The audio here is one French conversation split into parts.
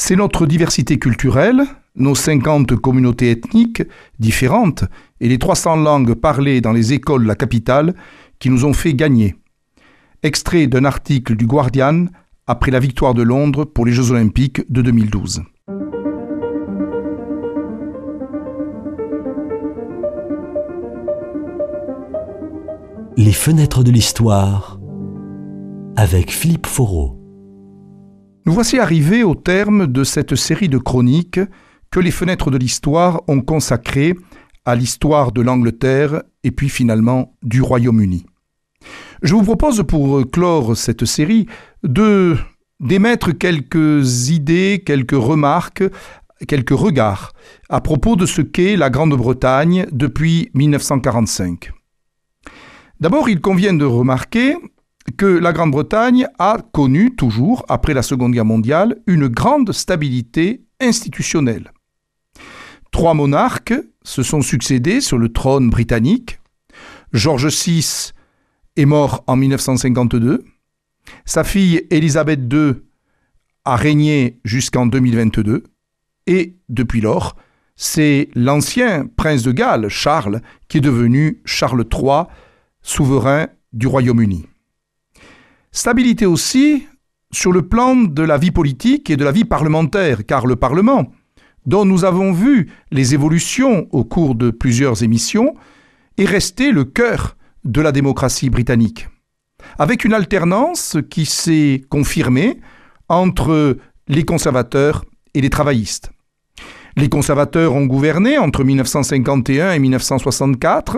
C'est notre diversité culturelle, nos 50 communautés ethniques différentes et les 300 langues parlées dans les écoles de la capitale qui nous ont fait gagner. Extrait d'un article du Guardian après la victoire de Londres pour les Jeux Olympiques de 2012. Les fenêtres de l'histoire avec Philippe Foreau. Nous voici arrivés au terme de cette série de chroniques que les fenêtres de l'histoire ont consacrées à l'histoire de l'Angleterre et puis finalement du Royaume-Uni. Je vous propose pour clore cette série d'émettre quelques idées, quelques remarques, quelques regards à propos de ce qu'est la Grande-Bretagne depuis 1945. D'abord, il convient de remarquer que la Grande-Bretagne a connu toujours, après la Seconde Guerre mondiale, une grande stabilité institutionnelle. 3 monarques se sont succédés sur le trône britannique. George VI est mort en 1952. Sa fille Élisabeth II a régné jusqu'en 2022. Et depuis lors, c'est l'ancien prince de Galles, Charles, qui est devenu Charles III, souverain du Royaume-Uni. Stabilité aussi sur le plan de la vie politique et de la vie parlementaire, car le Parlement, dont nous avons vu les évolutions au cours de plusieurs émissions, est resté le cœur de la démocratie britannique, avec une alternance qui s'est confirmée entre les conservateurs et les travaillistes. Les conservateurs ont gouverné entre 1951 et 1964,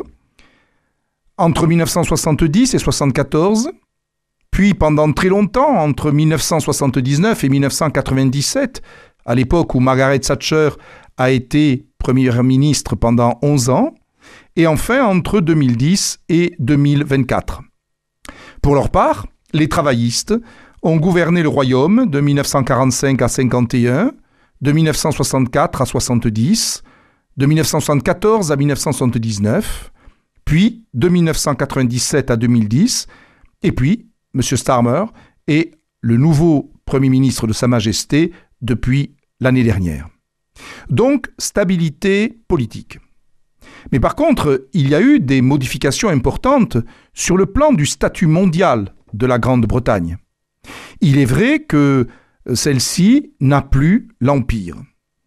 entre 1970 et 1974, puis pendant très longtemps, entre 1979 et 1997, à l'époque où Margaret Thatcher a été première ministre pendant 11 ans, et enfin entre 2010 et 2024. Pour leur part, les travaillistes ont gouverné le royaume de 1945 à 51, de 1964 à 70, de 1974 à 1979, puis de 1997 à 2010, et puis M. Starmer est le nouveau Premier ministre de Sa Majesté depuis l'année dernière. Donc, stabilité politique. Mais par contre, il y a eu des modifications importantes sur le plan du statut mondial de la Grande-Bretagne. Il est vrai que celle-ci n'a plus l'Empire.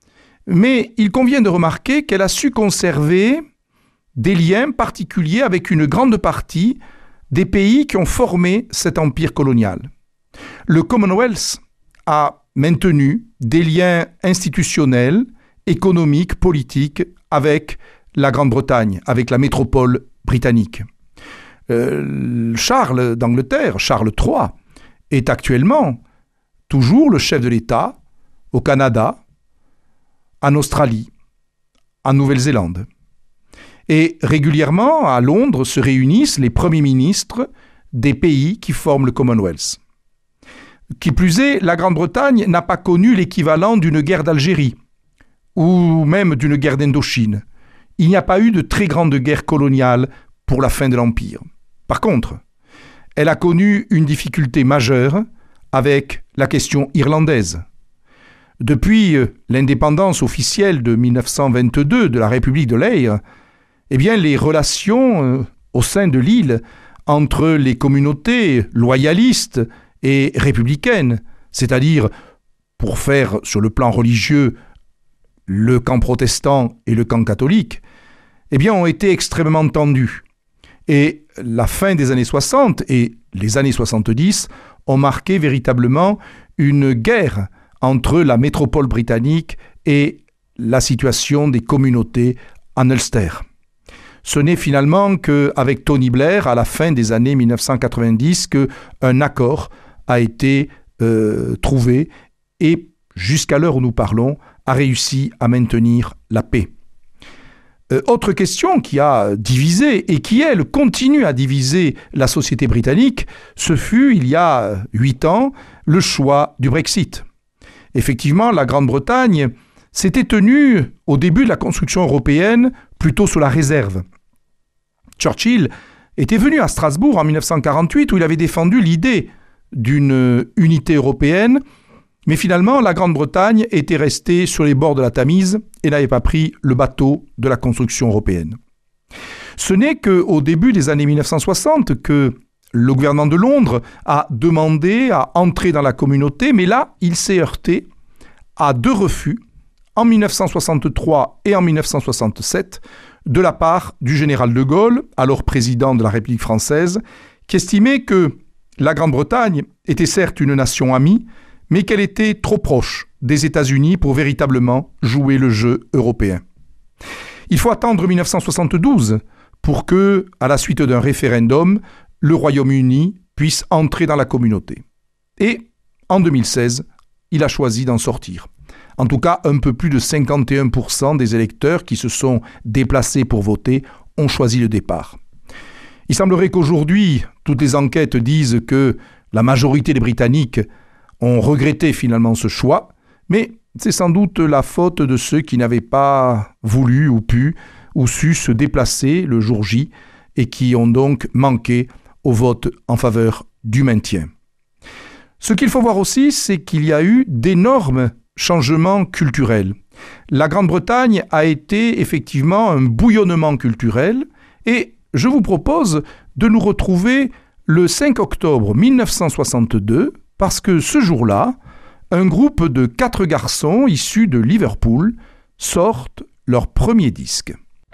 Mais il convient de remarquer qu'elle a su conserver des liens particuliers avec une grande partie des pays qui ont formé cet empire colonial. Le Commonwealth a maintenu des liens institutionnels, économiques, politiques avec la Grande-Bretagne, avec la métropole britannique. Charles d'Angleterre, Charles III, est actuellement toujours le chef de l'État au Canada, en Australie, en Nouvelle-Zélande. Et régulièrement, à Londres, se réunissent les premiers ministres des pays qui forment le Commonwealth. Qui plus est, la Grande-Bretagne n'a pas connu l'équivalent d'une guerre d'Algérie ou même d'une guerre d'Indochine. Il n'y a pas eu de très grande guerre coloniale pour la fin de l'Empire. Par contre, elle a connu une difficulté majeure avec la question irlandaise. Depuis l'indépendance officielle de 1922 de la République de l'Éire, eh bien, les relations au sein de l'île entre les communautés loyalistes et républicaines, c'est-à-dire, pour faire sur le plan religieux, le camp protestant et le camp catholique, eh bien, ont été extrêmement tendues. Et la fin des années 60 et les années 70 ont marqué véritablement une guerre entre la métropole britannique et la situation des communautés en Ulster. Ce n'est finalement qu'avec Tony Blair, à la fin des années 1990, qu'un accord a été trouvé et, jusqu'à l'heure où nous parlons, a réussi à maintenir la paix. Autre question qui a divisé et qui, elle, continue à diviser la société britannique, ce fut, il y a 8 ans, le choix du Brexit. Effectivement, la Grande-Bretagne s'était tenue, au début de la construction européenne, plutôt sur la réserve. Churchill était venu à Strasbourg en 1948 où il avait défendu l'idée d'une unité européenne, Mais finalement, la Grande-Bretagne était restée sur les bords de la Tamise et n'avait pas pris le bateau de la construction européenne. Ce n'est qu'au début des années 1960 que le gouvernement de Londres a demandé à entrer dans la communauté, mais là, il s'est heurté à 2 refus, en 1963 et en 1967, de la part du général de Gaulle, alors président de la République française, qui estimait que la Grande-Bretagne était certes une nation amie, mais qu'elle était trop proche des États-Unis pour véritablement jouer le jeu européen. Il faut attendre 1972 pour que, à la suite d'un référendum, le Royaume-Uni puisse entrer dans la communauté. Et, en 2016, il a choisi d'en sortir. En tout cas, un peu plus de 51% des électeurs qui se sont déplacés pour voter ont choisi le départ. Il semblerait qu'aujourd'hui, toutes les enquêtes disent que la majorité des Britanniques ont regretté finalement ce choix, mais c'est sans doute la faute de ceux qui n'avaient pas voulu ou pu ou su se déplacer le jour J et qui ont donc manqué au vote en faveur du maintien. Ce qu'il faut voir aussi, c'est qu'il y a eu d'énormes changements culturels. La Grande-Bretagne a été effectivement un bouillonnement culturel et je vous propose de nous retrouver le 5 octobre 1962 parce que ce jour-là, un groupe de 4 garçons issus de Liverpool sortent leur premier disque.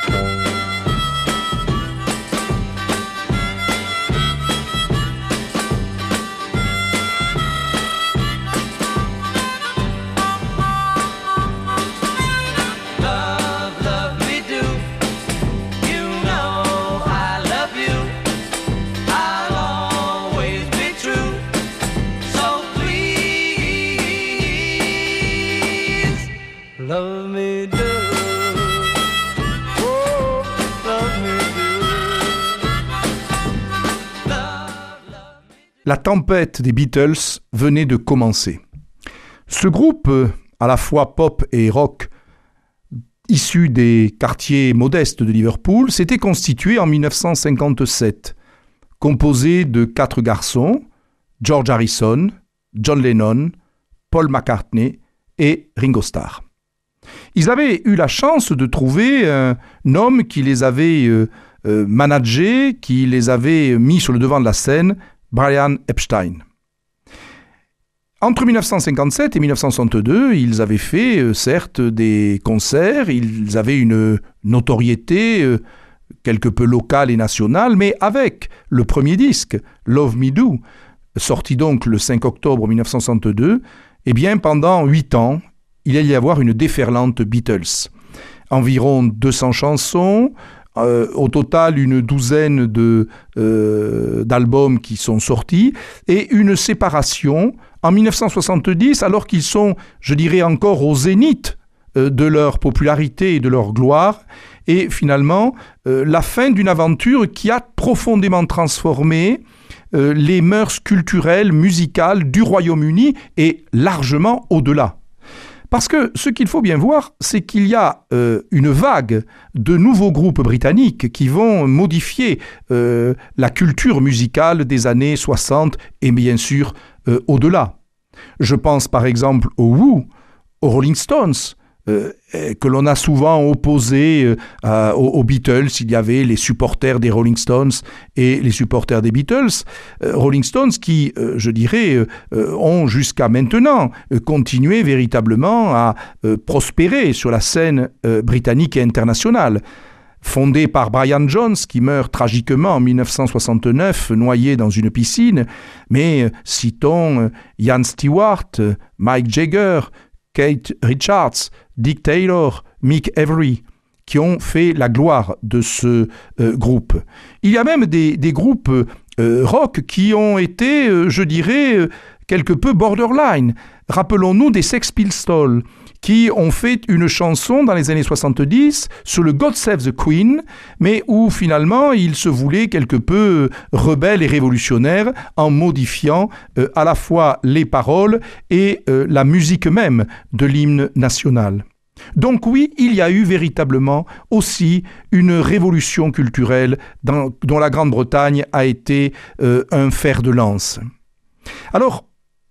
Love me do, oh, love me do. La tempête des Beatles venait de commencer. Ce groupe, à la fois pop et rock, issu des quartiers modestes de Liverpool, s'était constitué en 1957, composé de 4 garçons, George Harrison, John Lennon, Paul McCartney et Ringo Starr. Ils avaient eu la chance de trouver un homme qui les avait managés, qui les avait mis sur le devant de la scène, Brian Epstein. Entre 1957 et 1962, ils avaient fait certes des concerts, ils avaient une notoriété quelque peu locale et nationale, mais avec le premier disque, Love Me Do, sorti donc le 5 octobre 1962, eh bien pendant 8 ans, il allait y avoir une déferlante Beatles. Environ 200 chansons, au total une douzaine d'albums qui sont sortis, et une séparation en 1970, alors qu'ils sont, je dirais, encore au zénith de leur popularité et de leur gloire, et finalement, la fin d'une aventure qui a profondément transformé les mœurs culturelles, musicales du Royaume-Uni et largement au-delà. Parce que ce qu'il faut bien voir, c'est qu'il y a une vague de nouveaux groupes britanniques qui vont modifier la culture musicale des années 60 et bien sûr au-delà. Je pense par exemple aux Who, aux Rolling Stones, que l'on a souvent opposé aux Beatles. Il y avait les supporters des Rolling Stones et les supporters des Beatles. Rolling Stones qui, je dirais, ont jusqu'à maintenant continué véritablement à prospérer sur la scène britannique et internationale. Fondé par Brian Jones, qui meurt tragiquement en 1969, noyé dans une piscine, mais citons Ian Stewart, Mick Jagger, Keith Richards, Dick Taylor, Mick Avery, qui ont fait la gloire de ce groupe. Il y a même des groupes rock qui ont été, je dirais, quelque peu borderline. Rappelons-nous des Sex Pistols, qui ont fait une chanson dans les années 70 sur le God Save the Queen, mais où finalement ils se voulaient quelque peu rebelles et révolutionnaires en modifiant à la fois les paroles et la musique même de l'hymne national. Donc oui, il y a eu véritablement aussi une révolution culturelle dont la Grande-Bretagne a été un fer de lance. Alors,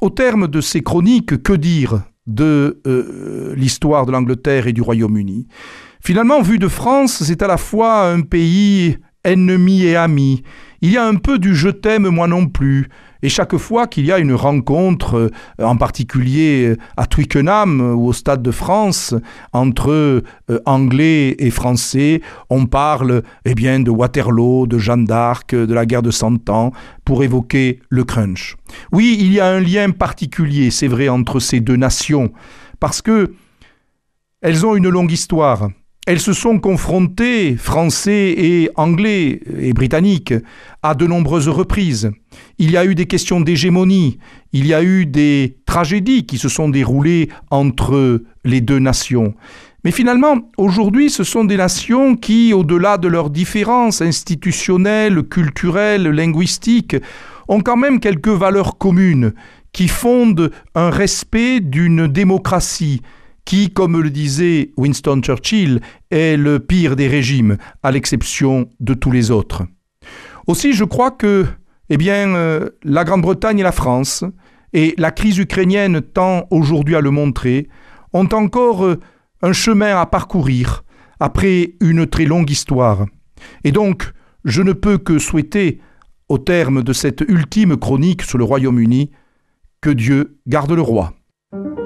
au terme de ces chroniques, que dire de l'histoire de l'Angleterre et du Royaume-Uni? Finalement, vu de France, c'est à la fois un pays ennemi et ami. Il y a un peu du « je t'aime, moi non plus ». Et chaque fois qu'il y a une rencontre, en particulier à Twickenham ou au Stade de France, entre Anglais et Français, on parle de Waterloo, de Jeanne d'Arc, de la guerre de 100 ans, pour évoquer le crunch. Oui, il y a un lien particulier, c'est vrai, entre ces deux nations, parce que elles ont une longue histoire. Elles se sont confrontées, Français et Anglais et Britanniques, à de nombreuses reprises. Il y a eu des questions d'hégémonie, il y a eu des tragédies qui se sont déroulées entre les deux nations. Mais finalement, aujourd'hui, ce sont des nations qui, au-delà de leurs différences institutionnelles, culturelles, linguistiques, ont quand même quelques valeurs communes qui fondent un respect d'une démocratie qui, comme le disait Winston Churchill, est le pire des régimes, à l'exception de tous les autres. Aussi, je crois que la Grande-Bretagne et la France, et la crise ukrainienne tend aujourd'hui à le montrer, ont encore un chemin à parcourir après une très longue histoire. Et donc, je ne peux que souhaiter, au terme de cette ultime chronique sur le Royaume-Uni, que Dieu garde le roi.